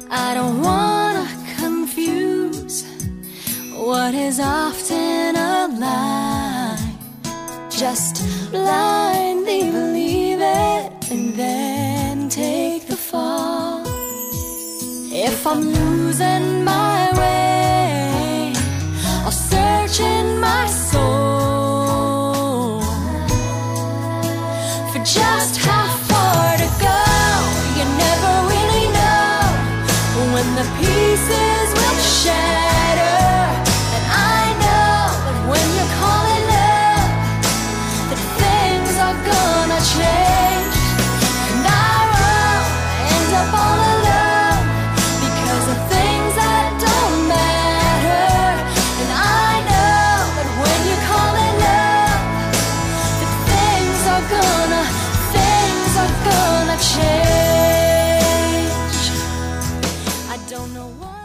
I don't wanna confuse what is often a lie. Just blindly believe it and then take the fall. If I'm losing my way, I'll search in my soul for just how far to go. You never really know when the pieces will shatter. And I know that when you call it love, that things are gonna change. And I won't end up all alone because of things that don't matter. And I know that when you call it love, that things are gonna change. I don't know what